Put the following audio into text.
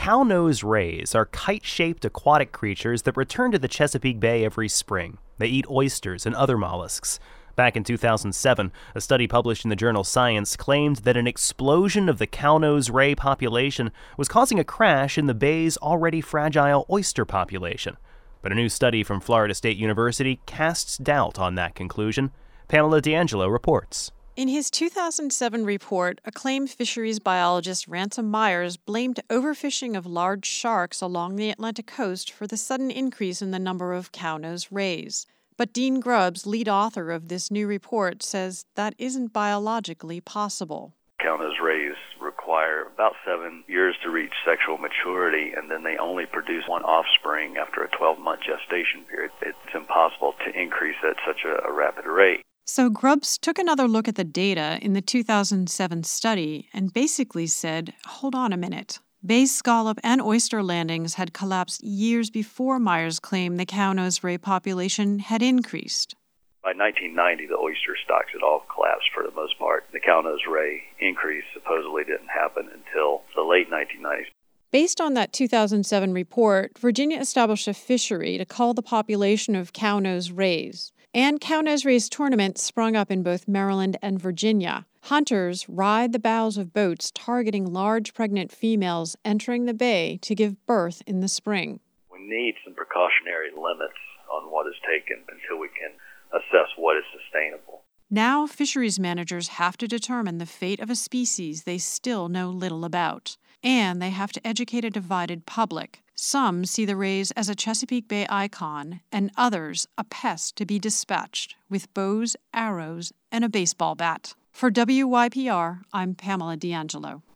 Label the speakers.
Speaker 1: Cow-nosed rays are kite-shaped aquatic creatures that return to the Chesapeake Bay every spring. They eat oysters and other mollusks. Back in 2007, a study published in the journal Science claimed that an explosion of the cow-nosed ray population was causing a crash in the bay's already fragile oyster population. But a new study from Florida State University casts doubt on that conclusion. Pamela D'Angelo reports.
Speaker 2: In his 2007 report, acclaimed fisheries biologist Ransom Myers blamed overfishing of large sharks along the Atlantic coast for the sudden increase in the number of cow-nosed rays. But Dean Grubbs, lead author of this new report, says that isn't biologically possible.
Speaker 3: Cow-nosed rays require about 7 years to reach sexual maturity, and then they only produce one offspring after a 12-month gestation period. It's impossible to increase at such a rapid rate.
Speaker 2: So Grubbs took another look at the data in the 2007 study and basically said, hold on a minute. Bay scallop and oyster landings had collapsed years before Myers claimed the cow-nosed ray population had increased.
Speaker 3: By 1990, the oyster stocks had all collapsed for the most part. The cow-nosed ray increase supposedly didn't happen until the late 1990s.
Speaker 2: Based on that 2007 report, Virginia established a fishery to cull the population of cow-nosed rays. And cow-nosed rays tournaments sprung up in both Maryland and Virginia. Hunters ride the bows of boats targeting large pregnant females entering the bay to give birth in the spring.
Speaker 3: We need some precautionary limits on what is taken until we can assess what is sustainable.
Speaker 2: Now fisheries managers have to determine the fate of a species they still know little about. And they have to educate a divided public. Some see the rays as a Chesapeake Bay icon, and others a pest to be dispatched with bows, arrows, and a baseball bat. For WYPR, I'm Pamela D'Angelo.